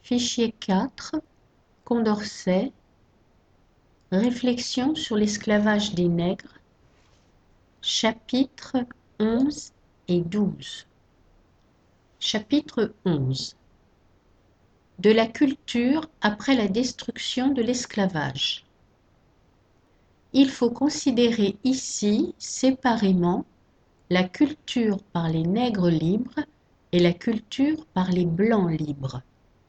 Fichier 4, Condorcet, Réflexion sur l'esclavage des nègres, chapitres 11 et 12. Chapitre 11. De la culture après la destruction de l'esclavage. Il faut considérer ici séparément la culture par les nègres libres et la culture par les blancs libres.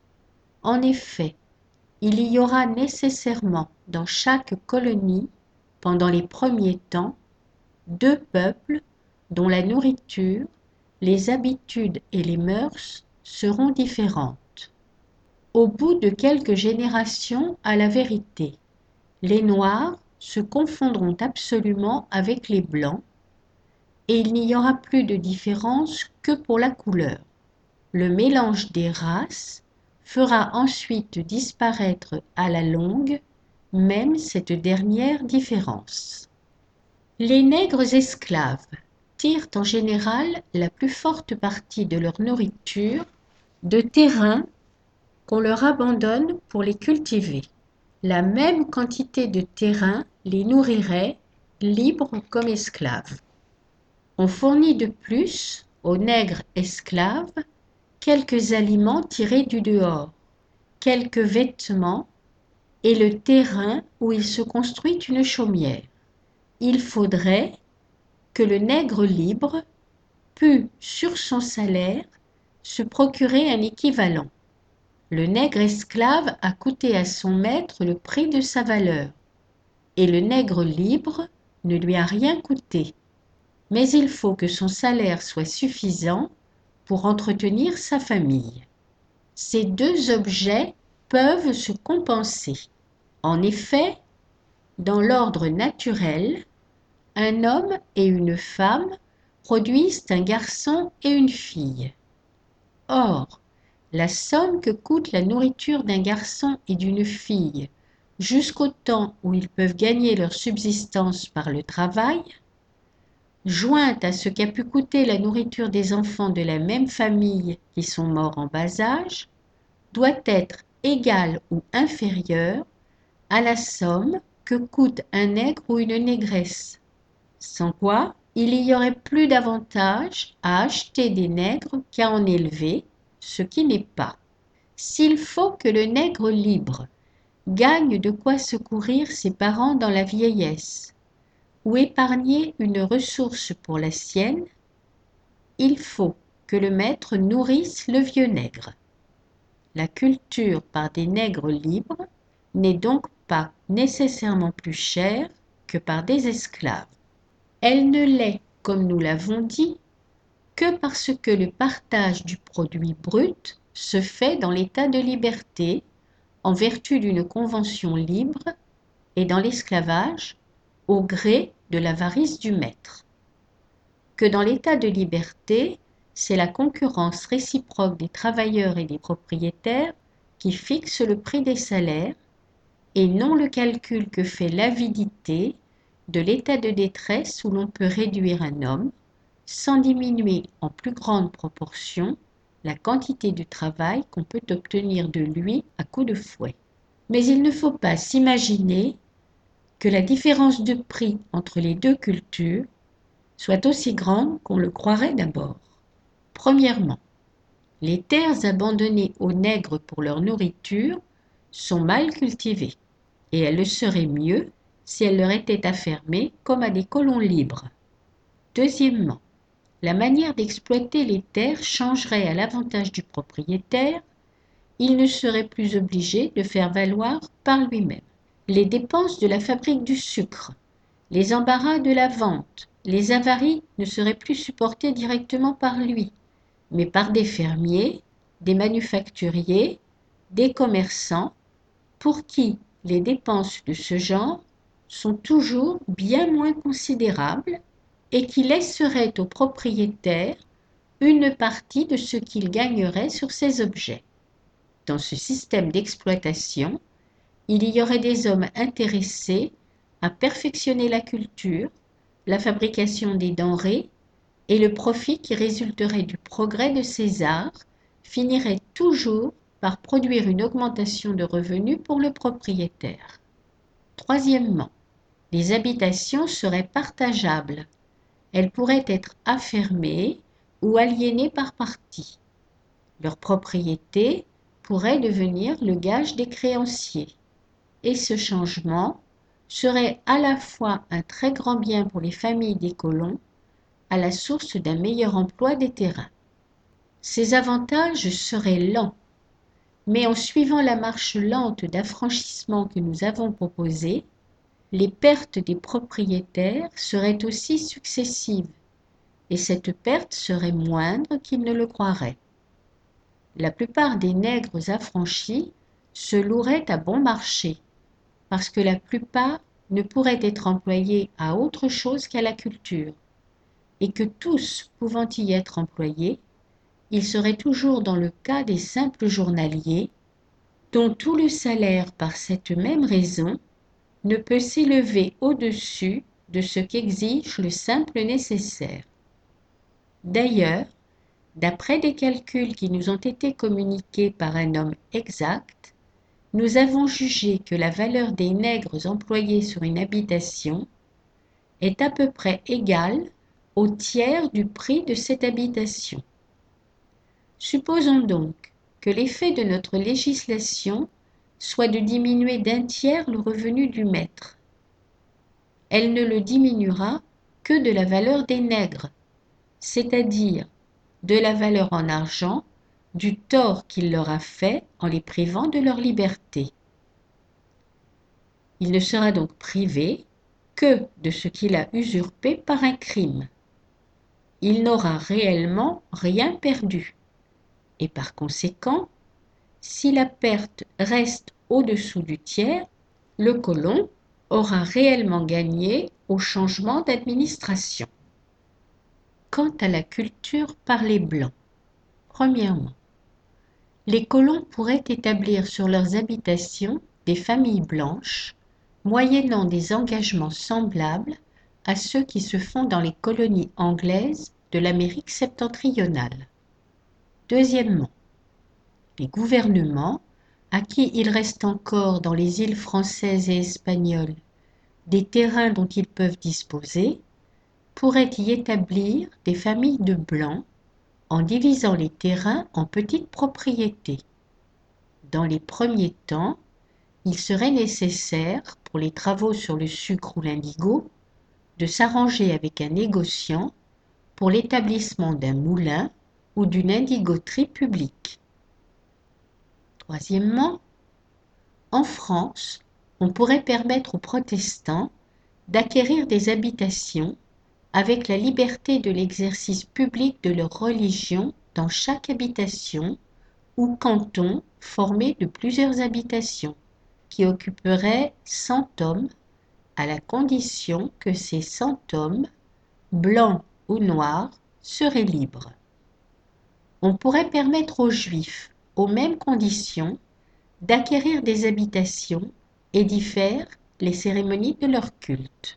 En effet, il y aura nécessairement dans chaque colonie, pendant les premiers temps, deux peuples dont la nourriture, les habitudes et les mœurs seront différentes. Au bout de quelques générations, à la vérité, les Noirs se confondront absolument avec les Blancs et il n'y aura plus de différence que pour la couleur. Le mélange des races fera ensuite disparaître à la longue même cette dernière différence. Les nègres esclaves tirent en général la plus forte partie de leur nourriture de terrains qu'on leur abandonne pour les cultiver. La même quantité de terrain les nourrirait, libres comme esclaves. On fournit de plus aux nègres esclaves quelques aliments tirés du dehors, quelques vêtements et le terrain où il se construit une chaumière. Il faudrait que le nègre libre pût, sur son salaire, se procurer un équivalent. Le nègre esclave a coûté à son maître le prix de sa valeur, et le nègre libre ne lui a rien coûté. Mais il faut que son salaire soit suffisant pour entretenir sa famille. Ces deux objets peuvent se compenser. En effet, dans l'ordre naturel, un homme et une femme produisent un garçon et une fille. Or, la somme que coûte la nourriture d'un garçon et d'une fille jusqu'au temps où ils peuvent gagner leur subsistance par le travail, jointe à ce qu'a pu coûter la nourriture des enfants de la même famille qui sont morts en bas âge, doit être égale ou inférieure à la somme que coûte un nègre ou une négresse, sans quoi il y aurait plus d'avantage à acheter des nègres qu'à en élever, ce qui n'est pas. S'il faut que le nègre libre gagne de quoi secourir ses parents dans la vieillesse, ou épargner une ressource pour la sienne, il faut que le maître nourrisse le vieux nègre. La culture par des nègres libres n'est donc pas nécessairement plus chère que par des esclaves. Elle ne l'est, comme nous l'avons dit, que parce que le partage du produit brut se fait dans l'état de liberté, en vertu d'une convention libre, et dans l'esclavage, au gré de l'avarice du maître. Que dans l'état de liberté, c'est la concurrence réciproque des travailleurs et des propriétaires qui fixe le prix des salaires, et non le calcul que fait l'avidité de l'état de détresse où l'on peut réduire un homme, sans diminuer en plus grande proportion la quantité du travail qu'on peut obtenir de lui à coups de fouet. Mais il ne faut pas s'imaginer que la différence de prix entre les deux cultures soit aussi grande qu'on le croirait d'abord. Premièrement, les terres abandonnées aux nègres pour leur nourriture sont mal cultivées, et elles le seraient mieux si elles leur étaient affermées comme à des colons libres. Deuxièmement, la manière d'exploiter les terres changerait à l'avantage du propriétaire, il ne serait plus obligé de faire valoir par lui-même. Les dépenses de la fabrique du sucre, les embarras de la vente, les avaries ne seraient plus supportés directement par lui, mais par des fermiers, des manufacturiers, des commerçants, pour qui les dépenses de ce genre sont toujours bien moins considérables et qui laisseraient au propriétaire une partie de ce qu'il gagnerait sur ces objets. Dans ce système d'exploitation, il y aurait des hommes intéressés à perfectionner la culture, la fabrication des denrées, et le profit qui résulterait du progrès de ces arts finirait toujours par produire une augmentation de revenus pour le propriétaire. Troisièmement, les habitations seraient partageables. Elles pourraient être affermées ou aliénées par parties. Leur propriété pourrait devenir le gage des créanciers. Et ce changement serait à la fois un très grand bien pour les familles des colons, à la source d'un meilleur emploi des terrains. Ces avantages seraient lents, mais en suivant la marche lente d'affranchissement que nous avons proposée, les pertes des propriétaires seraient aussi successives, et cette perte serait moindre qu'ils ne le croiraient. La plupart des nègres affranchis se loueraient à bon marché, parce que la plupart ne pourraient être employés à autre chose qu'à la culture, et que tous pouvant y être employés, ils seraient toujours dans le cas des simples journaliers, dont tout le salaire par cette même raison ne peut s'élever au-dessus de ce qu'exige le simple nécessaire. D'ailleurs, d'après des calculs qui nous ont été communiqués par un homme exact, nous avons jugé que la valeur des nègres employés sur une habitation est à peu près égale au tiers du prix de cette habitation. Supposons donc que l'effet de notre législation soit de diminuer d'un tiers le revenu du maître. Elle ne le diminuera que de la valeur des nègres, c'est-à-dire de la valeur en argent du tort qu'il leur a fait en les privant de leur liberté. Il ne sera donc privé que de ce qu'il a usurpé par un crime. Il n'aura réellement rien perdu. Et par conséquent, si la perte reste au-dessous du tiers, le colon aura réellement gagné au changement d'administration. Quant à la culture par les Blancs, premièrement, les colons pourraient établir sur leurs habitations des familles blanches, moyennant des engagements semblables à ceux qui se font dans les colonies anglaises de l'Amérique septentrionale. Deuxièmement, les gouvernements, à qui il reste encore dans les îles françaises et espagnoles des terrains dont ils peuvent disposer, pourraient y établir des familles de blancs en divisant les terrains en petites propriétés. Dans les premiers temps, il serait nécessaire, pour les travaux sur le sucre ou l'indigo, de s'arranger avec un négociant pour l'établissement d'un moulin ou d'une indigoterie publique. Troisièmement, en France, on pourrait permettre aux protestants d'acquérir des habitations avec la liberté de l'exercice public de leur religion dans chaque habitation ou canton formé de plusieurs habitations, qui occuperaient 100 hommes, à la condition que ces 100 hommes, blancs ou noirs, seraient libres. On pourrait permettre aux Juifs, aux mêmes conditions, d'acquérir des habitations et d'y faire les cérémonies de leur culte.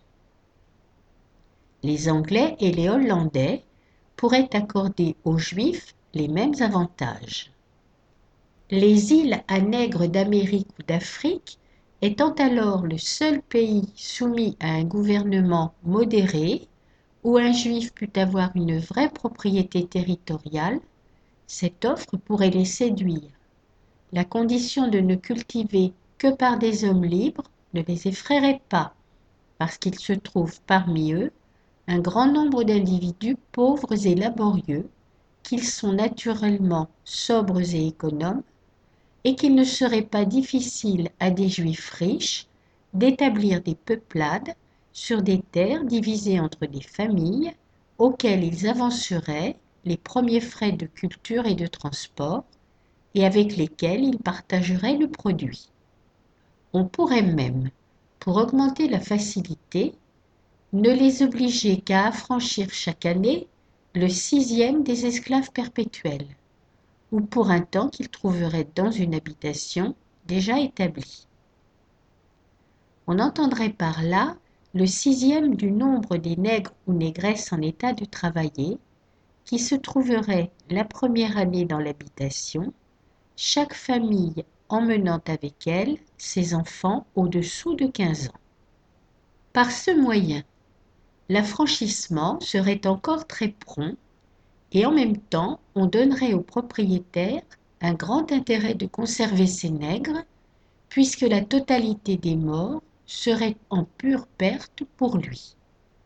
Les Anglais et les Hollandais pourraient accorder aux Juifs les mêmes avantages. Les îles à nègres d'Amérique ou d'Afrique étant alors le seul pays soumis à un gouvernement modéré, où un juif put avoir une vraie propriété territoriale, cette offre pourrait les séduire. La condition de ne cultiver que par des hommes libres ne les effraierait pas, parce qu'il se trouve parmi eux un grand nombre d'individus pauvres et laborieux, qu'ils sont naturellement sobres et économes, et qu'il ne serait pas difficile à des juifs riches d'établir des peuplades sur des terres divisées entre des familles auxquelles ils avanceraient les premiers frais de culture et de transport et avec lesquels ils partageraient le produit. On pourrait même, pour augmenter la facilité, ne les obliger qu'à affranchir chaque année le 6e des esclaves perpétuels, ou pour un temps qu'ils trouveraient dans une habitation déjà établie. On entendrait par là le 6e du nombre des nègres ou négresses en état de travailler, qui se trouveraient la première année dans l'habitation, chaque famille emmenant avec elle ses enfants au-dessous de 15 ans. Par ce moyen, l'affranchissement serait encore très prompt et en même temps on donnerait aux propriétaires un grand intérêt de conserver ces nègres puisque la totalité des morts serait en pure perte pour lui.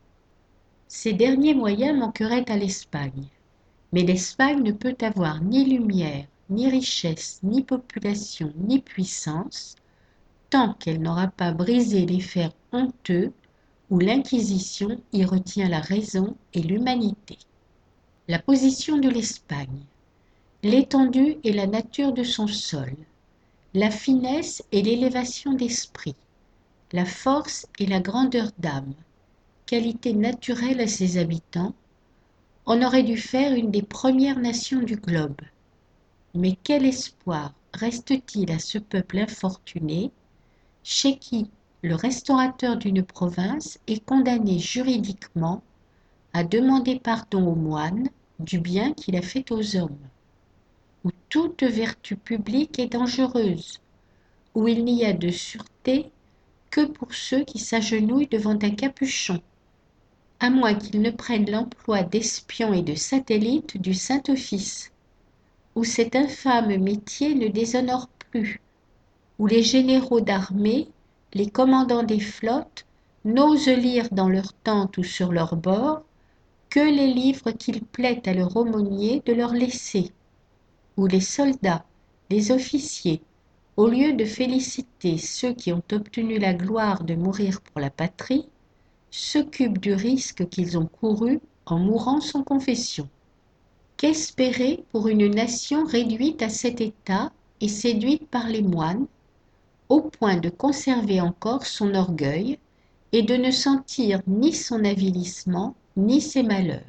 Ces derniers moyens manqueraient à l'Espagne, mais l'Espagne ne peut avoir ni lumière, ni richesse, ni population, ni puissance, tant qu'elle n'aura pas brisé les fers honteux où l'Inquisition y retient la raison et l'humanité. La position de l'Espagne, l'étendue et la nature de son sol, la finesse et l'élévation d'esprit, la force et la grandeur d'âme, qualité naturelle à ses habitants, on aurait dû faire une des premières nations du globe. Mais quel espoir reste-t-il à ce peuple infortuné, chez qui le restaurateur d'une province est condamné juridiquement à demander pardon aux moines du bien qu'il a fait aux hommes, où toute vertu publique est dangereuse, où il n'y a de sûreté que pour ceux qui s'agenouillent devant un capuchon, à moins qu'ils ne prennent l'emploi d'espions et de satellites du Saint-Office, où cet infâme métier ne déshonore plus, où les généraux d'armée, les commandants des flottes, n'osent lire dans leurs tentes ou sur leurs bords que les livres qu'il plaît à leur aumônier de leur laisser, où les soldats, les officiers, au lieu de féliciter ceux qui ont obtenu la gloire de mourir pour la patrie, s'occupent du risque qu'ils ont couru en mourant sans confession. Qu'espérer pour une nation réduite à cet état et séduite par les moines, au point de conserver encore son orgueil et de ne sentir ni son avilissement ni ses malheurs?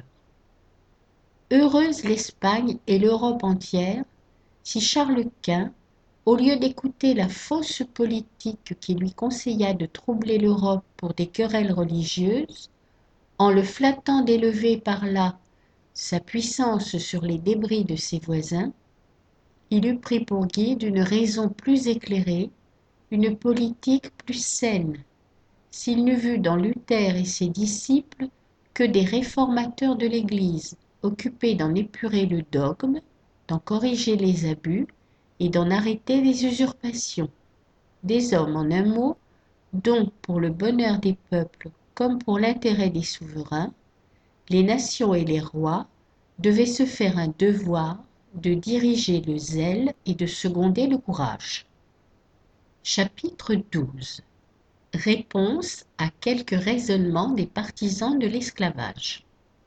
Heureuse l'Espagne et l'Europe entière si Charles Quint, au lieu d'écouter la fausse politique qui lui conseilla de troubler l'Europe pour des querelles religieuses, en le flattant d'élever par là sa puissance sur les débris de ses voisins, il eût pris pour guide une raison plus éclairée, une politique plus saine, s'il n'eût vu dans Luther et ses disciples que des réformateurs de l'Église, occupés d'en épurer le dogme, d'en corriger les abus et d'en arrêter les usurpations. Des hommes, en un mot, dont, pour le bonheur des peuples comme pour l'intérêt des souverains, les nations et les rois devaient se faire un devoir de diriger le zèle et de seconder le courage. Chapitre 12. Réponse à quelques raisonnements des partisans de l'esclavage.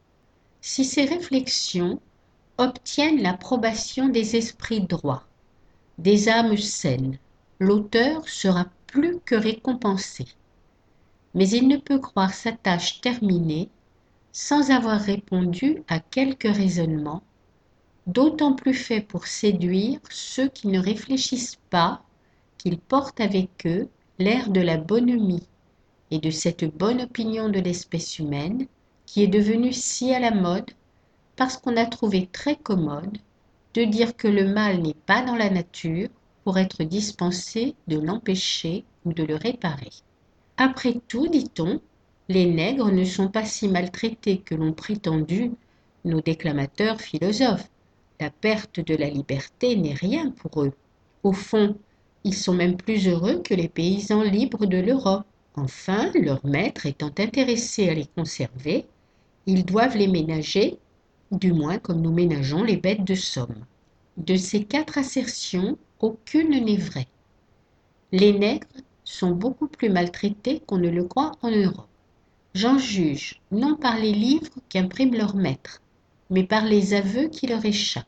Si ces réflexions obtiennent l'approbation des esprits droits, des âmes saines, l'auteur sera plus que récompensé. Mais il ne peut croire sa tâche terminée sans avoir répondu à quelques raisonnements, d'autant plus faits pour séduire ceux qui ne réfléchissent pas qu'ils portent avec eux l'air de la bonhomie et de cette bonne opinion de l'espèce humaine qui est devenue si à la mode parce qu'on a trouvé très commode de dire que le mal n'est pas dans la nature pour être dispensé de l'empêcher ou de le réparer. Après tout, dit-on, les nègres ne sont pas si maltraités que l'ont prétendu nos déclamateurs philosophes. La perte de la liberté n'est rien pour eux. Au fond, ils sont même plus heureux que les paysans libres de l'Europe. Enfin, leurs maîtres étant intéressés à les conserver, ils doivent les ménager, du moins comme nous ménageons les bêtes de somme. De ces 4 assertions, aucune n'est vraie. Les nègres sont beaucoup plus maltraités qu'on ne le croit en Europe. J'en juge non par les livres qu'impriment leurs maîtres, mais par les aveux qui leur échappent.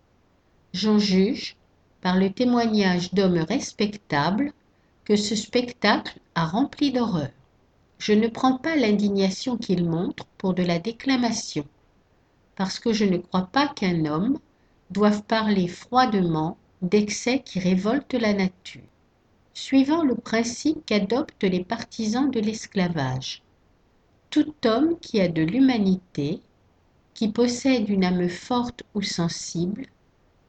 J'en juge par le témoignage d'hommes respectables que ce spectacle a rempli d'horreur. Je ne prends pas l'indignation qu'ils montrent pour de la déclamation, parce que je ne crois pas qu'un homme doive parler froidement d'excès qui révoltent la nature. Suivant le principe qu'adoptent les partisans de l'esclavage, tout homme qui a de l'humanité, qui possède une âme forte ou sensible,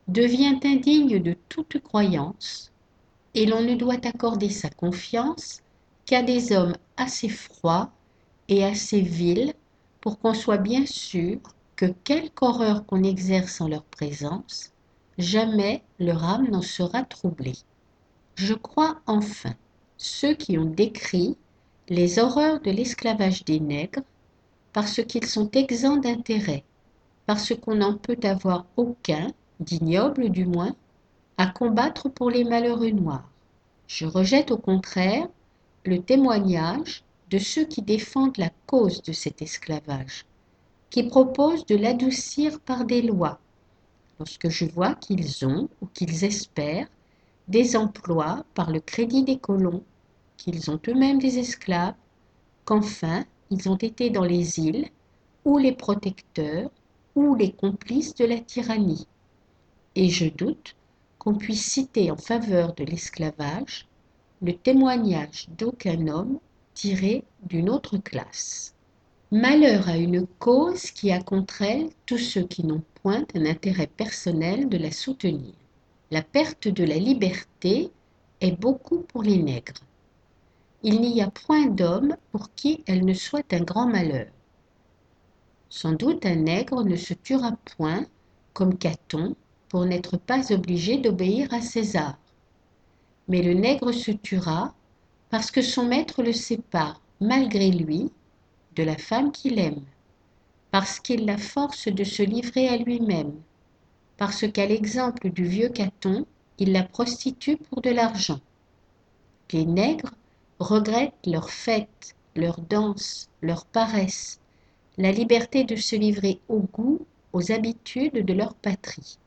devient indigne de toute croyance, et l'on ne doit accorder sa confiance qu'à des hommes assez froids et assez vils pour qu'on soit bien sûr que quelque horreur qu'on exerce en leur présence, jamais leur âme n'en sera troublée. Je crois enfin ceux qui ont décrit les horreurs de l'esclavage des nègres, parce qu'ils sont exempts d'intérêt, parce qu'on n'en peut avoir aucun, d'ignoble du moins, à combattre pour les malheureux noirs. Je rejette au contraire le témoignage de ceux qui défendent la cause de cet esclavage, qui proposent de l'adoucir par des lois, lorsque je vois qu'ils ont, ou qu'ils espèrent, des emplois par le crédit des colons, qu'ils ont eux-mêmes des esclaves, qu'enfin ils ont été dans les îles, ou les protecteurs, ou les complices de la tyrannie. Et je doute qu'on puisse citer en faveur de l'esclavage le témoignage d'aucun homme tiré d'une autre classe. Malheur à une cause qui a contre elle tous ceux qui n'ont point un intérêt personnel de la soutenir. La perte de la liberté est beaucoup pour les nègres. Il n'y a point d'homme pour qui elle ne soit un grand malheur. Sans doute un nègre ne se tuera point, comme Caton, pour n'être pas obligé d'obéir à César. Mais le nègre se tuera parce que son maître le sépare, malgré lui, de la femme qu'il aime, parce qu'il la force de se livrer à lui-même, parce qu'à l'exemple du vieux Caton, il la prostitue pour de l'argent. Les nègres regrettent leurs fêtes, leurs danses, leur paresse, la liberté de se livrer au goût, aux habitudes de leur patrie.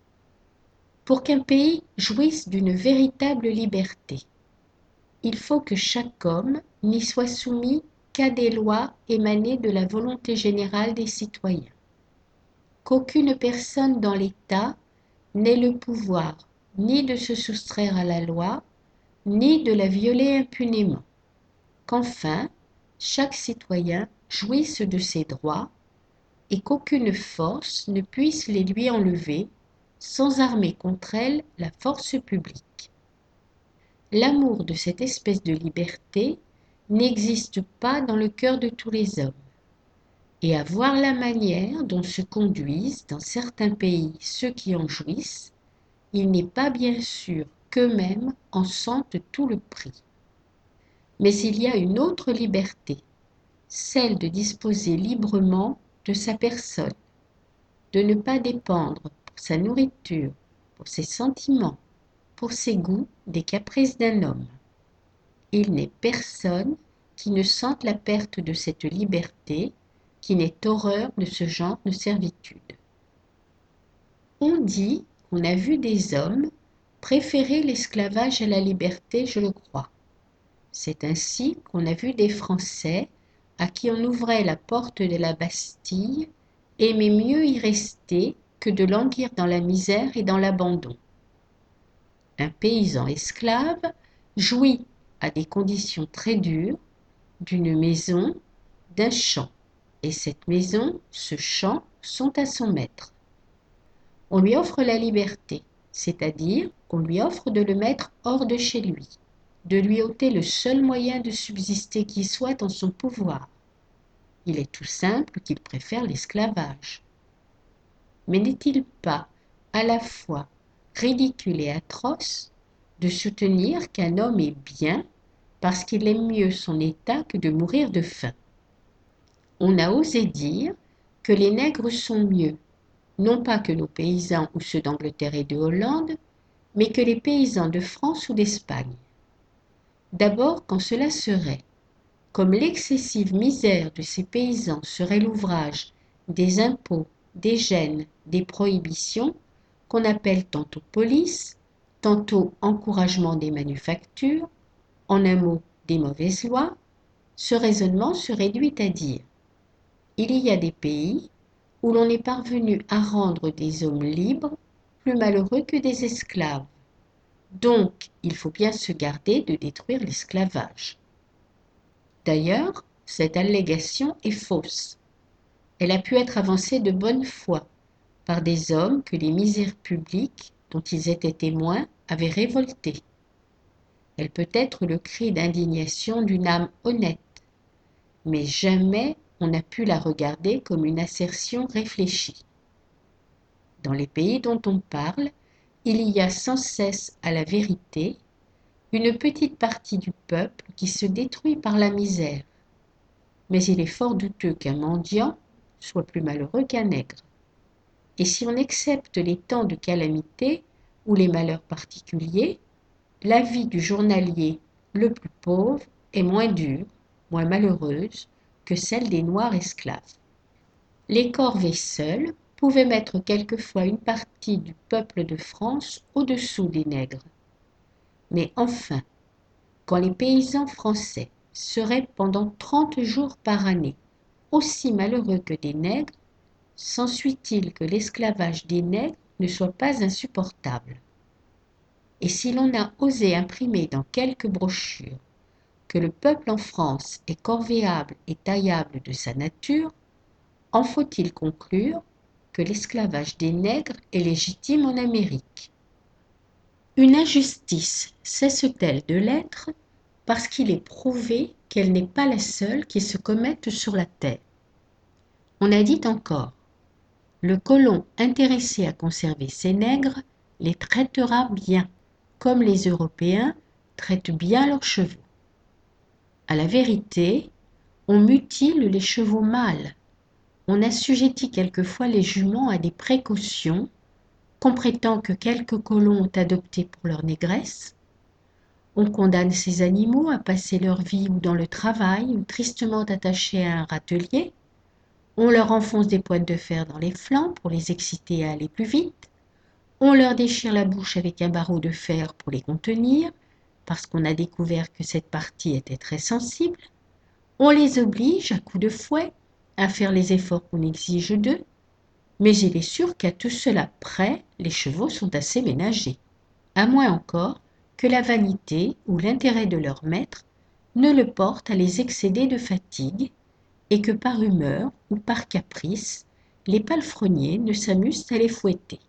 Pour qu'un pays jouisse d'une véritable liberté, il faut que chaque homme n'y soit soumis qu'à des lois émanées de la volonté générale des citoyens, qu'aucune personne dans l'État n'ait le pouvoir ni de se soustraire à la loi, ni de la violer impunément, qu'enfin chaque citoyen jouisse de ses droits et qu'aucune force ne puisse les lui enlever sans armer contre elle la force publique. L'amour de cette espèce de liberté n'existe pas dans le cœur de tous les hommes, et à voir la manière dont se conduisent dans certains pays ceux qui en jouissent, il n'est pas bien sûr qu'eux-mêmes en sentent tout le prix. Mais il y a une autre liberté, celle de disposer librement de sa personne, de ne pas dépendre pour sa nourriture, pour ses sentiments, pour ses goûts des caprices d'un homme. Il n'est personne qui ne sente la perte de cette liberté, qui n'ait horreur de ce genre de servitude. On dit qu'on a vu des hommes préférer l'esclavage à la liberté, je le crois. C'est ainsi qu'on a vu des Français à qui on ouvrait la porte de la Bastille aimer mieux y rester que de languir dans la misère et dans l'abandon. Un paysan esclave jouit, à des conditions très dures, d'une maison, d'un champ, et cette maison, ce champ, sont à son maître. On lui offre la liberté, c'est-à-dire qu'on lui offre de le mettre hors de chez lui, de lui ôter le seul moyen de subsister qui soit en son pouvoir. Il est tout simple qu'il préfère l'esclavage. Mais n'est-il pas, à la fois, ridicule et atroce de soutenir qu'un homme est bien parce qu'il aime mieux son état que de mourir de faim? On a osé dire que les nègres sont mieux, non pas que nos paysans ou ceux d'Angleterre et de Hollande, mais que les paysans de France ou d'Espagne. D'abord quand cela serait, comme l'excessive misère de ces paysans serait l'ouvrage des impôts, des gênes, des prohibitions, qu'on appelle tantôt police, tantôt encouragement des manufactures, en un mot des mauvaises lois, ce raisonnement se réduit à dire: il y a des pays où l'on est parvenu à rendre des hommes libres plus malheureux que des esclaves. Donc, il faut bien se garder de détruire l'esclavage. D'ailleurs, cette allégation est fausse. Elle a pu être avancée de bonne foi, par des hommes que les misères publiques dont ils étaient témoins avaient révoltés. Elle peut être le cri d'indignation d'une âme honnête, mais jamais on n'a pu la regarder comme une assertion réfléchie. Dans les pays dont on parle, il y a sans cesse à la vérité une petite partie du peuple qui se détruit par la misère, mais il est fort douteux qu'un mendiant soit plus malheureux qu'un nègre. Et si on accepte les temps de calamité ou les malheurs particuliers, la vie du journalier le plus pauvre est moins dure, moins malheureuse que celle des noirs esclaves. Les corvées seules pouvaient mettre quelquefois une partie du peuple de France au-dessous des nègres. Mais enfin, quand les paysans français seraient pendant 30 jours par année aussi malheureux que des nègres, s'ensuit-il que l'esclavage des nègres ne soit pas insupportable? Et si l'on a osé imprimer dans quelques brochures que le peuple en France est corvéable et taillable de sa nature, en faut-il conclure que l'esclavage des nègres est légitime en Amérique? Une injustice cesse-t-elle de l'être parce qu'il est prouvé qu'elle n'est pas la seule qui se commette sur la terre? On a dit encore: le colon intéressé à conserver ses nègres les traitera bien, comme les Européens traitent bien leurs chevaux. À la vérité, on mutile les chevaux mâles, on assujettit quelquefois les juments à des précautions qu'on prétend que quelques colons ont adoptées pour leur négresse, on condamne ces animaux à passer leur vie ou dans le travail ou tristement attachés à un râtelier, on leur enfonce des pointes de fer dans les flancs pour les exciter à aller plus vite, on leur déchire la bouche avec un barreau de fer pour les contenir, parce qu'on a découvert que cette partie était très sensible, on les oblige, à coups de fouet, à faire les efforts qu'on exige d'eux, mais il est sûr qu'à tout cela près, les chevaux sont assez ménagés, à moins encore que la vanité ou l'intérêt de leur maître ne le porte à les excéder de fatigue, et que par humeur ou par caprice, les palefreniers ne s'amusent à les fouetter.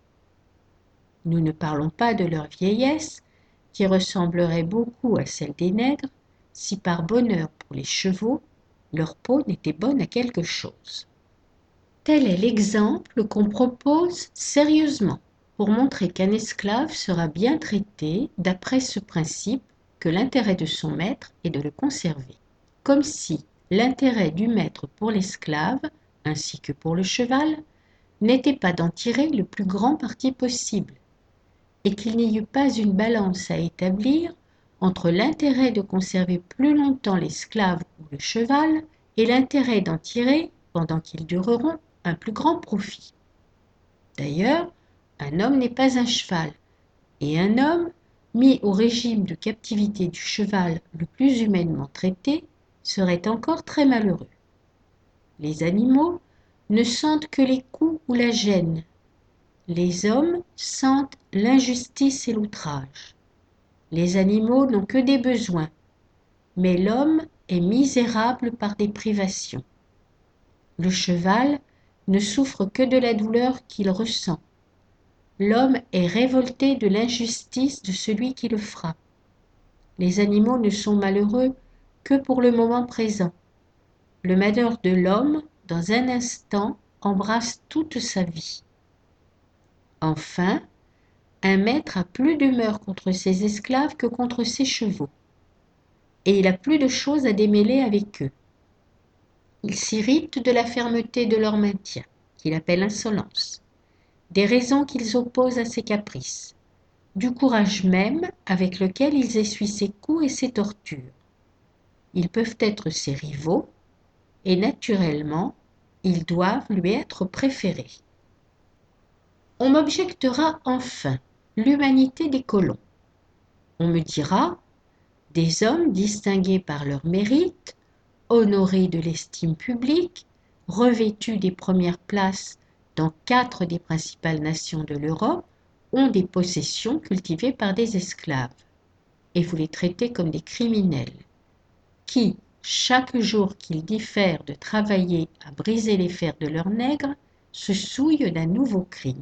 Nous ne parlons pas de leur vieillesse, qui ressemblerait beaucoup à celle des nègres, si par bonheur pour les chevaux, leur peau n'était bonne à quelque chose. Tel est l'exemple qu'on propose sérieusement pour montrer qu'un esclave sera bien traité d'après ce principe que l'intérêt de son maître est de le conserver, comme si l'intérêt du maître pour l'esclave, ainsi que pour le cheval, n'était pas d'en tirer le plus grand parti possible, et qu'il n'y eût pas une balance à établir entre l'intérêt de conserver plus longtemps l'esclave ou le cheval et l'intérêt d'en tirer, pendant qu'ils dureront, un plus grand profit. D'ailleurs, un homme n'est pas un cheval, et un homme, mis au régime de captivité du cheval le plus humainement traité, serait encore très malheureux. Les animaux ne sentent que les coups ou la gêne. Les hommes sentent l'injustice et l'outrage. Les animaux n'ont que des besoins, mais l'homme est misérable par des privations. Le cheval ne souffre que de la douleur qu'il ressent. L'homme est révolté de l'injustice de celui qui le frappe. Les animaux ne sont malheureux que pour le moment présent. Le malheur de l'homme, dans un instant, embrasse toute sa vie. Enfin, un maître a plus d'humeur contre ses esclaves que contre ses chevaux, et il a plus de choses à démêler avec eux. Il s'irrite de la fermeté de leur maintien, qu'il appelle insolence, des raisons qu'ils opposent à ses caprices, du courage même avec lequel ils essuient ses coups et ses tortures. Ils peuvent être ses rivaux, et naturellement, ils doivent lui être préférés. On m'objectera enfin l'humanité des colons. On me dira, des hommes distingués par leur mérite, honorés de l'estime publique, revêtus des premières places dans 4 des principales nations de l'Europe, ont des possessions cultivées par des esclaves, et vous les traitez comme des criminels, qui, chaque jour qu'ils diffèrent de travailler à briser les fers de leurs nègres, se souillent d'un nouveau crime.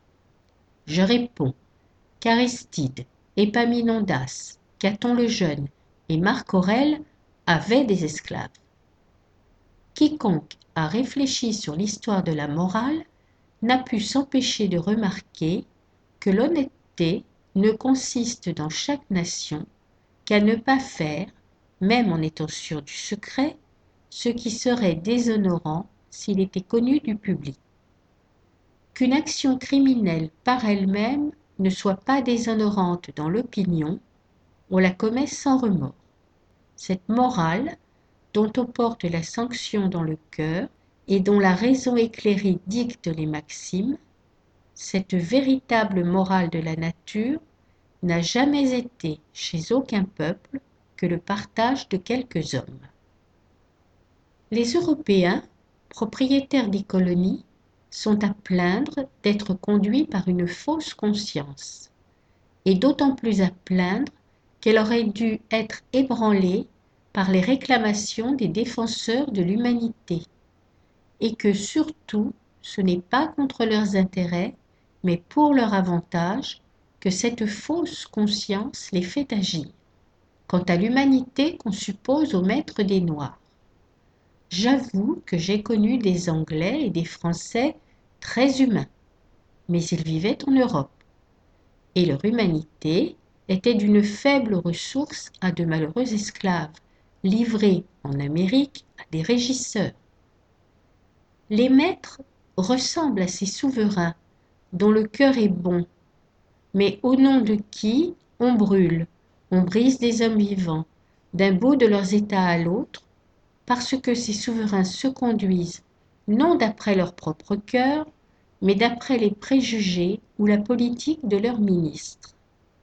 Je réponds qu'Aristide, Épaminondas, Caton le Jeune et Marc Aurèle avaient des esclaves. Quiconque a réfléchi sur l'histoire de la morale n'a pu s'empêcher de remarquer que l'honnêteté ne consiste dans chaque nation qu'à ne pas faire, même en étant sûr du secret, ce qui serait déshonorant s'il était connu du public. Qu'une action criminelle par elle-même ne soit pas déshonorante dans l'opinion, on la commet sans remords. Cette morale, dont on porte la sanction dans le cœur et dont la raison éclairée dicte les maximes, cette véritable morale de la nature n'a jamais été, chez aucun peuple, que le partage de quelques hommes. Les Européens, propriétaires des colonies, sont à plaindre d'être conduits par une fausse conscience, et d'autant plus à plaindre qu'elle aurait dû être ébranlée par les réclamations des défenseurs de l'humanité, et que surtout ce n'est pas contre leurs intérêts, mais pour leur avantage, que cette fausse conscience les fait agir. Quant à l'humanité qu'on suppose au maître des Noirs, j'avoue que j'ai connu des Anglais et des Français très humains, mais ils vivaient en Europe, et leur humanité était d'une faible ressource à de malheureux esclaves, livrés en Amérique à des régisseurs. Les maîtres ressemblent à ces souverains dont le cœur est bon, mais au nom de qui on brûle, on brise des hommes vivants, d'un bout de leurs États à l'autre, parce que ces souverains se conduisent non d'après leur propre cœur, mais d'après les préjugés ou la politique de leurs ministres.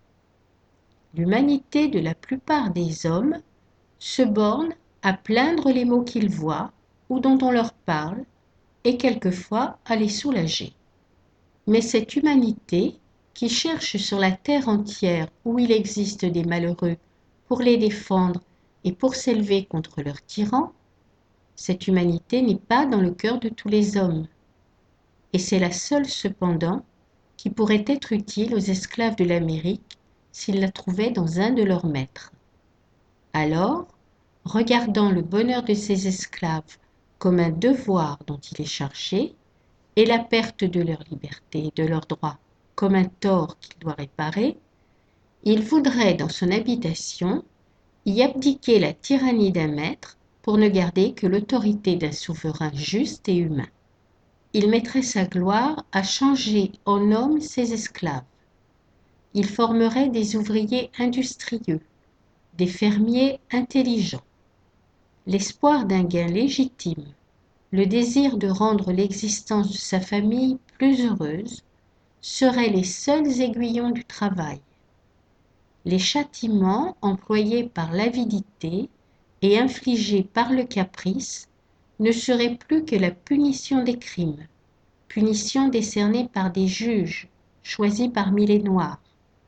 L'humanité de la plupart des hommes se borne à plaindre les maux qu'ils voient ou dont on leur parle, et quelquefois à les soulager. Mais cette humanité, qui cherche sur la terre entière où il existe des malheureux pour les défendre et pour s'élever contre leurs tyrans, cette humanité n'est pas dans le cœur de tous les hommes. Et c'est la seule cependant qui pourrait être utile aux esclaves de l'Amérique s'ils la trouvaient dans un de leurs maîtres. Alors, regardant le bonheur de ces esclaves comme un devoir dont il est chargé, et la perte de leur liberté et de leurs droits comme un tort qu'il doit réparer, il voudrait dans son habitation y abdiquer la tyrannie d'un maître pour ne garder que l'autorité d'un souverain juste et humain. Il mettrait sa gloire à changer en hommes ses esclaves. Il formerait des ouvriers industrieux, des fermiers intelligents. L'espoir d'un gain légitime, le désir de rendre l'existence de sa famille plus heureuse, seraient les seuls aiguillons du travail. Les châtiments employés par l'avidité et infligés par le caprice ne seraient plus que la punition des crimes, punition décernée par des juges choisis parmi les Noirs.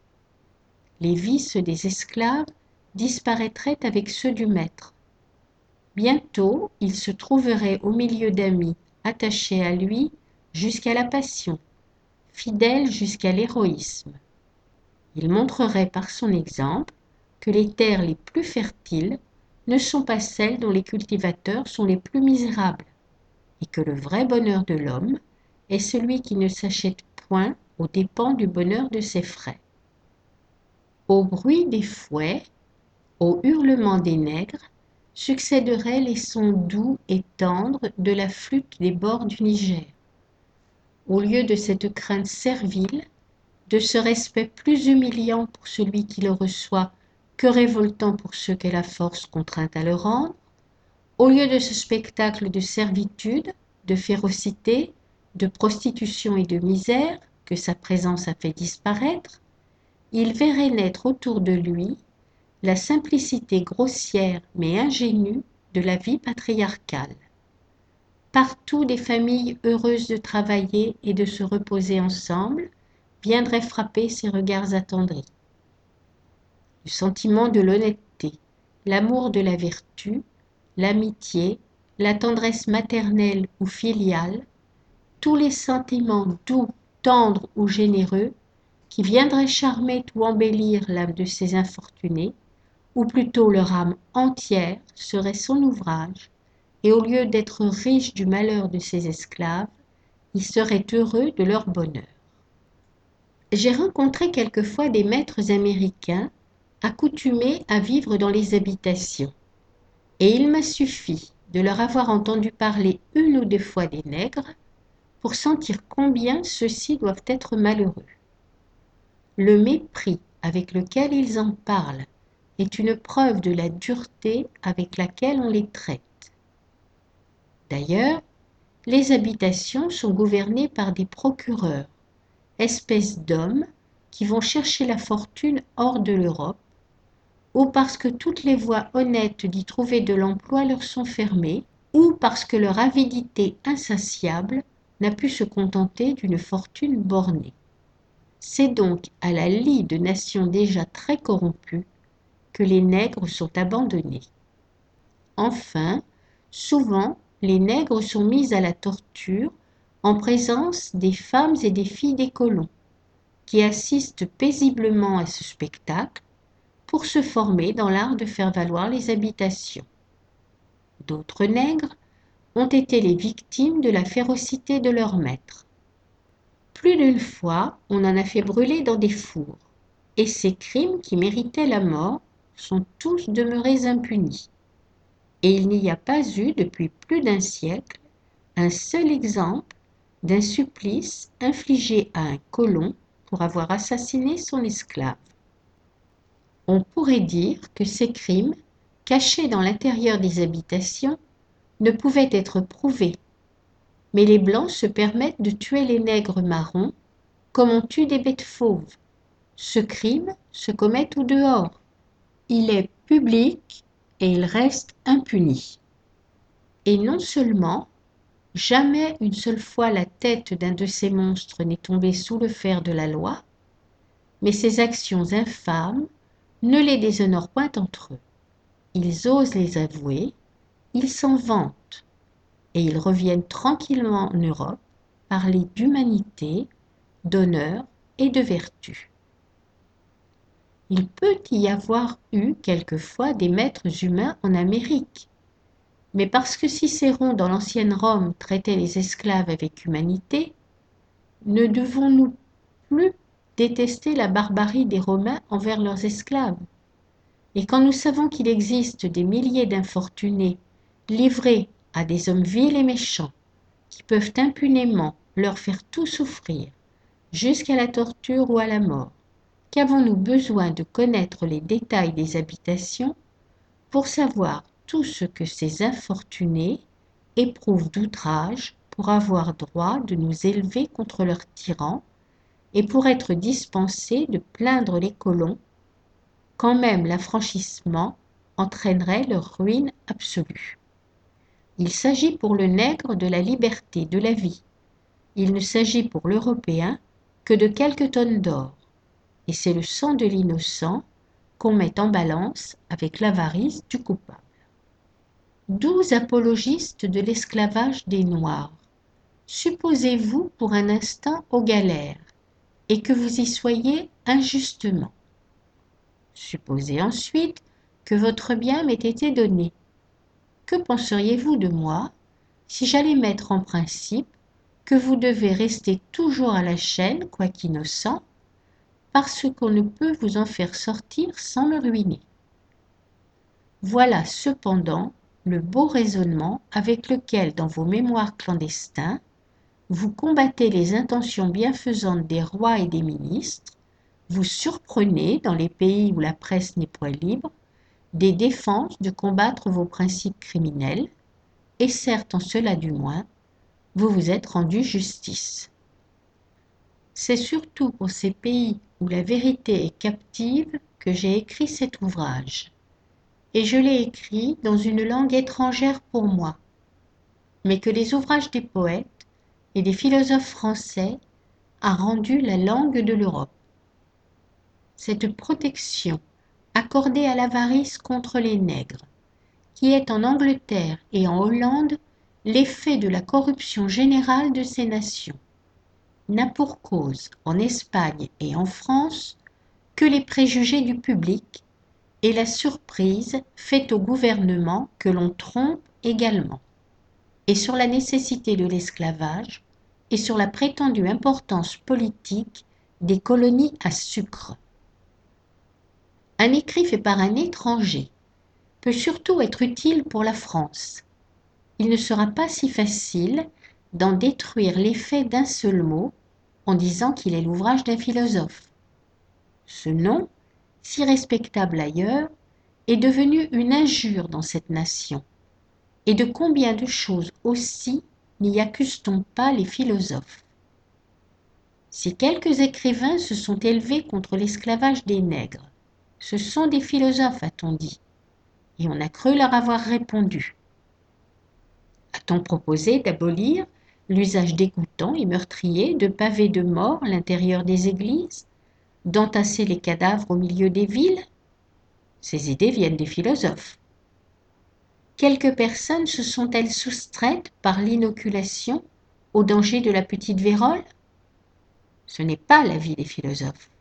Les vices des esclaves disparaîtraient avec ceux du maître. Bientôt, il se trouverait au milieu d'amis attachés à lui jusqu'à la passion, fidèles jusqu'à l'héroïsme. Il montrerait par son exemple que les terres les plus fertiles ne sont pas celles dont les cultivateurs sont les plus misérables, et que le vrai bonheur de l'homme est celui qui ne s'achète point aux dépens du bonheur de ses frères. Au bruit des fouets, au hurlement des nègres, succéderaient les sons doux et tendres de la flûte des bords du Niger. Au lieu de cette crainte servile, de ce respect plus humiliant pour celui qui le reçoit que révoltant pour ceux que la force contraint à le rendre, au lieu de ce spectacle de servitude, de férocité, de prostitution et de misère que sa présence a fait disparaître, il verrait naître autour de lui la simplicité grossière mais ingénue de la vie patriarcale. Partout des familles heureuses de travailler et de se reposer ensemble viendraient frapper ses regards attendris. Le sentiment de l'honnêteté, l'amour de la vertu, l'amitié, la tendresse maternelle ou filiale tous les sentiments doux, tendres ou généreux qui viendraient charmer ou embellir l'âme de ces infortunés, ou plutôt leur âme entière serait son ouvrage, et au lieu d'être riche du malheur de ses esclaves, il serait heureux de leur bonheur. J'ai rencontré quelquefois des maîtres américains accoutumés à vivre dans les habitations, et il m'a suffi de leur avoir entendu parler une ou deux fois des nègres pour sentir combien ceux-ci doivent être malheureux. Le mépris avec lequel ils en parlent est une preuve de la dureté avec laquelle on les traite. D'ailleurs, les habitations sont gouvernées par des procureurs, espèces d'hommes qui vont chercher la fortune hors de l'Europe, ou parce que toutes les voies honnêtes d'y trouver de l'emploi leur sont fermées, ou parce que leur avidité insatiable n'a pu se contenter d'une fortune bornée. C'est donc à la lie de nations déjà très corrompues que les nègres sont abandonnés. Enfin, souvent, les nègres sont mis à la torture en présence des femmes et des filles des colons, qui assistent paisiblement à ce spectacle pour se former dans l'art de faire valoir les habitations. D'autres nègres ont été les victimes de la férocité de leurs maîtres. Plus d'une fois, on en a fait brûler dans des fours, et ces crimes qui méritaient la mort sont tous demeurés impunis. Et il n'y a pas eu, depuis plus d'un siècle, un seul exemple d'un supplice infligé à un colon pour avoir assassiné son esclave. On pourrait dire que ces crimes, cachés dans l'intérieur des habitations, ne pouvaient être prouvés, mais les Blancs se permettent de tuer les nègres marrons comme on tue des bêtes fauves. Ce crime se commet au dehors. Il est public et il reste impuni. Et non seulement, jamais une seule fois la tête d'un de ces monstres n'est tombée sous le fer de la loi, mais ces actions infâmes ne les déshonorent point entre eux. Ils osent les avouer, ils s'en vantent, et ils reviennent tranquillement en Europe parler d'humanité, d'honneur et de vertu. Il peut y avoir eu quelquefois des maîtres humains en Amérique, mais parce que Cicéron dans l'ancienne Rome traitait les esclaves avec humanité, ne devons-nous plus détester la barbarie des Romains envers leurs esclaves? Et quand nous savons qu'il existe des milliers d'infortunés livrés à des hommes vils et méchants, qui peuvent impunément leur faire tout souffrir, jusqu'à la torture ou à la mort, qu'avons-nous besoin de connaître les détails des habitations pour savoir tout ce que ces infortunés éprouvent d'outrage pour avoir droit de nous élever contre leurs tyrans et pour être dispensés de plaindre les colons, quand même l'affranchissement entraînerait leur ruine absolue. Il s'agit pour le nègre de la liberté, de la vie. Il ne s'agit pour l'Européen que de quelques tonnes d'or, et c'est le sang de l'innocent qu'on met en balance avec l'avarice du coupable. 12 apologistes de l'esclavage des Noirs. Supposez-vous pour un instant aux galères, et que vous y soyez injustement. Supposez ensuite que votre bien m'ait été donné. Que penseriez-vous de moi si j'allais mettre en principe que vous devez rester toujours à la chaîne, quoiqu'innocent, parce qu'on ne peut vous en faire sortir sans me ruiner? Voilà cependant le beau raisonnement avec lequel, dans vos mémoires clandestins, vous combattez les intentions bienfaisantes des rois et des ministres, vous surprenez, dans les pays où la presse n'est point libre, des défenses de combattre vos principes criminels, et certes en cela du moins, vous vous êtes rendu justice. C'est surtout pour ces pays où la vérité est captive que j'ai écrit cet ouvrage. Et je l'ai écrit dans une langue étrangère pour moi, mais que les ouvrages des poètes et des philosophes français a rendu la langue de l'Europe. Cette protection accordée à l'avarice contre les nègres, qui est en Angleterre et en Hollande l'effet de la corruption générale de ces nations n'a pour cause, en Espagne et en France, que les préjugés du public et la surprise faite au gouvernement que l'on trompe également, et sur la nécessité de l'esclavage et sur la prétendue importance politique des colonies à sucre. Un écrit fait par un étranger peut surtout être utile pour la France. Il ne sera pas si facile d'en détruire l'effet d'un seul mot en disant qu'il est l'ouvrage d'un philosophe. Ce nom, si respectable ailleurs, est devenu une injure dans cette nation. Et de combien de choses aussi n'y accuse-t-on pas les philosophes? Si quelques écrivains se sont élevés contre l'esclavage des nègres, ce sont des philosophes, a-t-on dit, et on a cru leur avoir répondu. A-t-on proposé d'abolir l'usage dégoûtant et meurtrier de pavés de mort à l'intérieur des églises, d'entasser les cadavres au milieu des villes? Ces idées viennent des philosophes. Quelques personnes se sont-elles soustraites par l'inoculation au danger de la petite vérole? Ce n'est pas l'avis des philosophes.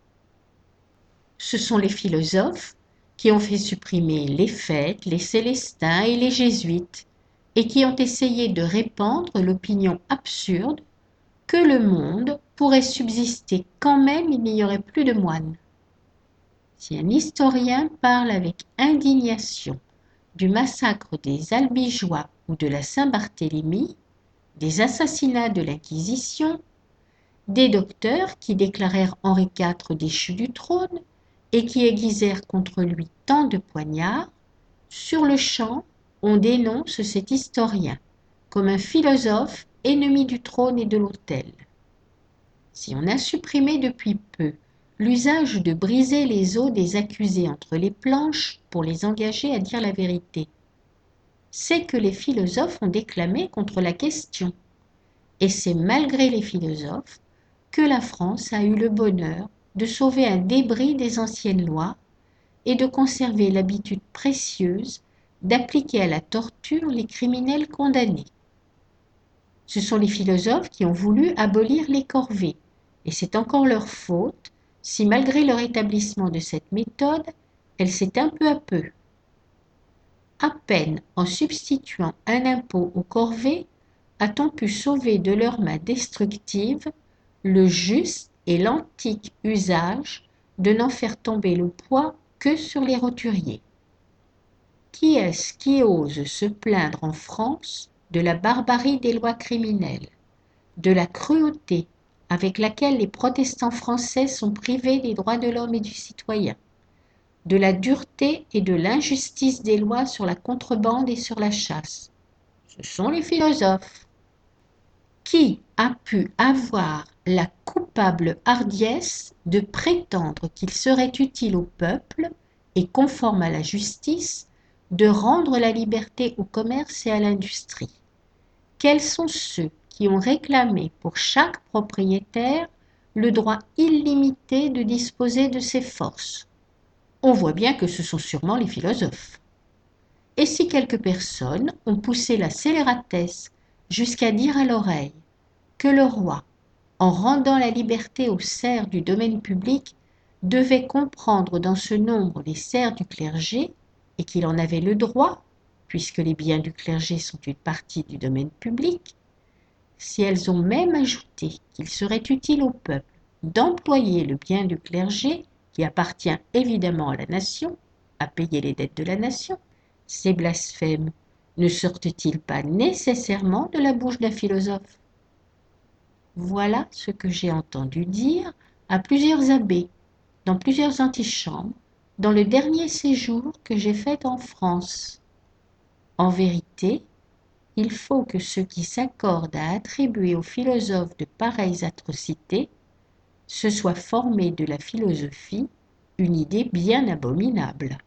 Ce sont les philosophes qui ont fait supprimer les fêtes, les célestins et les jésuites, et qui ont essayé de répandre l'opinion absurde que le monde pourrait subsister quand même il n'y aurait plus de moines. Si un historien parle avec indignation du massacre des Albigeois ou de la Saint-Barthélemy, des assassinats de l'Inquisition, des docteurs qui déclarèrent Henri IV déchu du trône et qui aiguisèrent contre lui tant de poignards, sur le champ, on dénonce cet historien comme un philosophe ennemi du trône et de l'autel. Si on a supprimé depuis peu l'usage de briser les os des accusés entre les planches pour les engager à dire la vérité, c'est que les philosophes ont déclamé contre la question. Et c'est malgré les philosophes que la France a eu le bonheur de sauver un débris des anciennes lois et de conserver l'habitude précieuse d'appliquer à la torture les criminels condamnés. Ce sont les philosophes qui ont voulu abolir les corvées, et c'est encore leur faute si malgré leur établissement de cette méthode, elle s'éteint peu à peu. À peine en substituant un impôt aux corvées, a-t-on pu sauver de leurs mains destructives le juste et l'antique usage de n'en faire tomber le poids que sur les roturiers. Qui est-ce qui ose se plaindre en France de la barbarie des lois criminelles, de la cruauté avec laquelle les protestants français sont privés des droits de l'homme et du citoyen, de la dureté et de l'injustice des lois sur la contrebande et sur la chasse? Ce sont les philosophes. Qui a pu avoir la coupable hardiesse de prétendre qu'il serait utile au peuple et conforme à la justice de rendre la liberté au commerce et à l'industrie? Quels sont ceux qui ont réclamé pour chaque propriétaire le droit illimité de disposer de ses forces? On voit bien que ce sont sûrement les philosophes. Et si quelques personnes ont poussé la scélératesse jusqu'à dire à l'oreille que le roi, en rendant la liberté aux serfs du domaine public, devait comprendre dans ce nombre les serfs du clergé, et qu'il en avait le droit, puisque les biens du clergé sont une partie du domaine public, si elles ont même ajouté qu'il serait utile au peuple d'employer le bien du clergé, qui appartient évidemment à la nation, à payer les dettes de la nation, ces blasphèmes ne sortent-ils pas nécessairement de la bouche d'un philosophe? Voilà ce que j'ai entendu dire à plusieurs abbés, dans plusieurs antichambres, dans le dernier séjour que j'ai fait en France. En vérité, il faut que ceux qui s'accordent à attribuer aux philosophes de pareilles atrocités se soient formés de la philosophie une idée bien abominable.